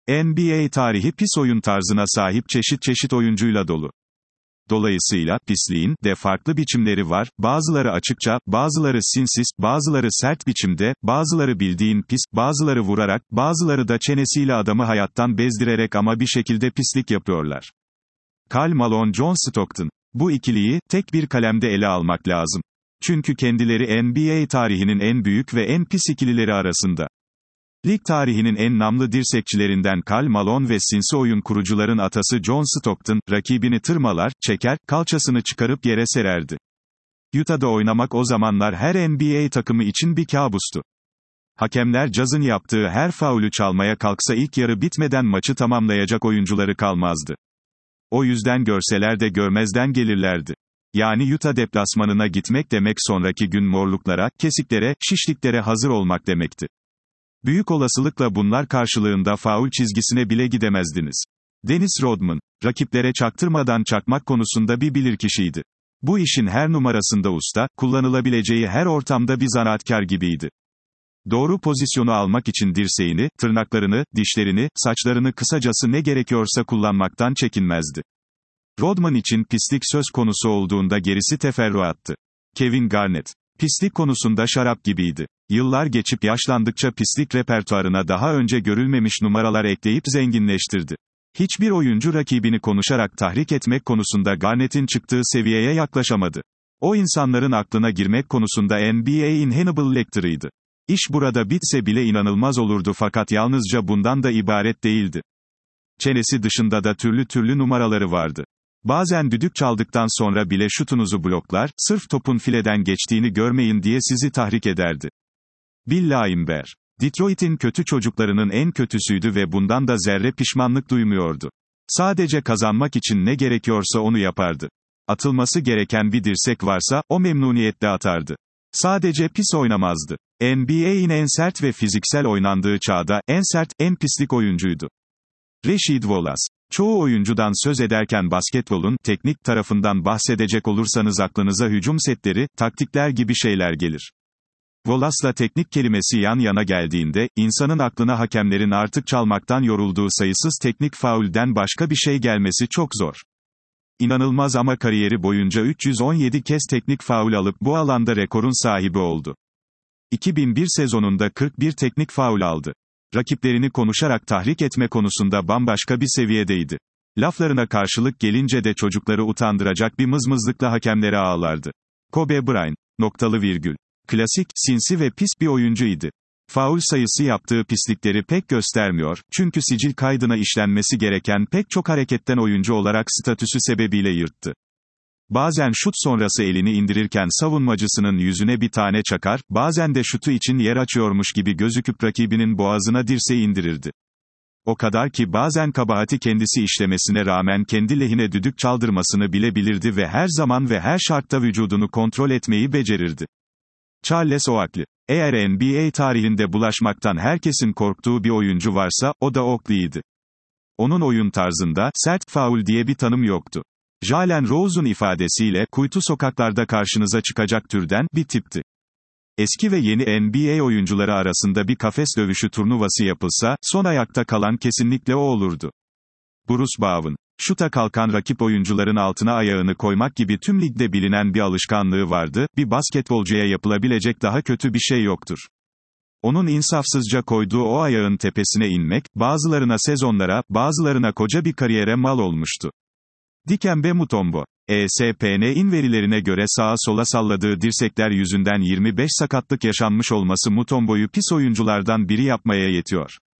NBA tarihi pis oyun tarzına sahip çeşit çeşit oyuncuyla dolu. Dolayısıyla, pisliğin de farklı biçimleri var, bazıları açıkça, bazıları sinsiz, bazıları sert biçimde, bazıları bildiğin pis, bazıları vurarak, bazıları da çenesiyle adamı hayattan bezdirerek ama bir şekilde pislik yapıyorlar. Karl Malone, John Stockton. Bu ikiliyi, tek bir kalemde ele almak lazım. Çünkü kendileri NBA tarihinin en büyük ve en pis ikilileri arasında. Lig tarihinin en namlı dirsekçilerinden Karl Malone ve sinsi oyun kurucuların atası John Stockton, rakibini tırmalar, çeker, kalçasını çıkarıp yere sererdi. Utah'da oynamak o zamanlar her NBA takımı için bir kabustu. Hakemler Jazz'ın yaptığı her faulü çalmaya kalksa ilk yarı bitmeden maçı tamamlayacak oyuncuları kalmazdı. O yüzden görseler de görmezden gelirlerdi. Yani Utah deplasmanına gitmek demek sonraki gün morluklara, kesiklere, şişliklere hazır olmak demekti. Büyük olasılıkla bunlar karşılığında faul çizgisine bile gidemezdiniz. Dennis Rodman, rakiplere çaktırmadan çakmak konusunda bir bilirkişiydi. Bu işin her numarasında usta, kullanılabileceği her ortamda bir zanaatkar gibiydi. Doğru pozisyonu almak için dirseğini, tırnaklarını, dişlerini, saçlarını kısacası ne gerekiyorsa kullanmaktan çekinmezdi. Rodman için pislik söz konusu olduğunda gerisi teferruattı. Kevin Garnett, pislik konusunda şarap gibiydi. Yıllar geçip yaşlandıkça pislik repertuarına daha önce görülmemiş numaralar ekleyip zenginleştirdi. Hiçbir oyuncu rakibini konuşarak tahrik etmek konusunda Garnett'in çıktığı seviyeye yaklaşamadı. O insanların aklına girmek konusunda NBA'in Hannibal Lecter'ıydı. İş burada bitse bile inanılmaz olurdu fakat yalnızca bundan da ibaret değildi. Çenesi dışında da türlü türlü numaraları vardı. Bazen düdük çaldıktan sonra bile şutunuzu bloklar, sırf topun fileden geçtiğini görmeyin diye sizi tahrik ederdi. Bill Laimbeer, Detroit'in kötü çocuklarının en kötüsüydü ve bundan da zerre pişmanlık duymuyordu. Sadece kazanmak için ne gerekiyorsa onu yapardı. Atılması gereken bir dirsek varsa, o memnuniyetle atardı. Sadece pis oynamazdı. NBA'in en sert ve fiziksel oynandığı çağda, en sert, en pislik oyuncuydu. Rasheed Wallace. Çoğu oyuncudan söz ederken basketbolun, teknik tarafından bahsedecek olursanız aklınıza hücum setleri, taktikler gibi şeyler gelir. Wallace'la teknik kelimesi yan yana geldiğinde, insanın aklına hakemlerin artık çalmaktan yorulduğu sayısız teknik faulden başka bir şey gelmesi çok zor. İnanılmaz ama kariyeri boyunca 317 kez teknik faul alıp bu alanda rekorun sahibi oldu. 2001 sezonunda 41 teknik faul aldı. Rakiplerini konuşarak tahrik etme konusunda bambaşka bir seviyedeydi. Laflarına karşılık gelince de çocukları utandıracak bir mızmızlıkla hakemlere ağlardı. Kobe Bryant. Klasik, sinsi ve pis bir oyuncuydu. Faul sayısı yaptığı pislikleri pek göstermiyor, çünkü sicil kaydına işlenmesi gereken pek çok hareketten oyuncu olarak statüsü sebebiyle yırttı. Bazen şut sonrası elini indirirken savunmacısının yüzüne bir tane çakar, bazen de şutu için yer açıyormuş gibi gözüküp rakibinin boğazına dirseği indirirdi. O kadar ki bazen kabahati kendisi işlemesine rağmen kendi lehine düdük çaldırmasını bile bilirdi ve her zaman ve her şartta vücudunu kontrol etmeyi becerirdi. Charles Oakley. Eğer NBA tarihinde bulaşmaktan herkesin korktuğu bir oyuncu varsa, o da Oakley'ydi. Onun oyun tarzında, sert faul diye bir tanım yoktu. Jalen Rose'un ifadesiyle, kuytu sokaklarda karşınıza çıkacak türden bir tipti. Eski ve yeni NBA oyuncuları arasında bir kafes dövüşü turnuvası yapılsa, son ayakta kalan kesinlikle o olurdu. Bruce Bowen. Şuta kalkan rakip oyuncuların altına ayağını koymak gibi tüm ligde bilinen bir alışkanlığı vardı, bir basketbolcuya yapılabilecek daha kötü bir şey yoktur. Onun insafsızca koyduğu o ayağın tepesine inmek, bazılarına sezonlara, bazılarına koca bir kariyere mal olmuştu. Dikembe Mutombo. ESPN'in verilerine göre sağa sola salladığı dirsekler yüzünden 25 sakatlık yaşanmış olması Mutombo'yu pis oyunculardan biri yapmaya yetiyor.